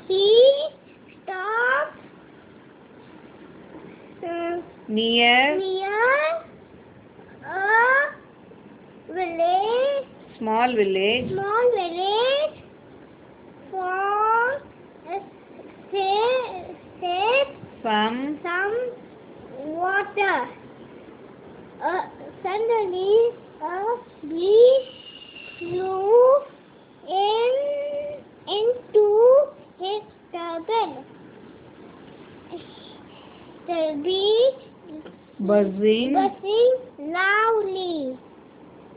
He stopped near a village, small village for save some water. Suddenly, a bee flew into his turban. The bee buzzing loudly.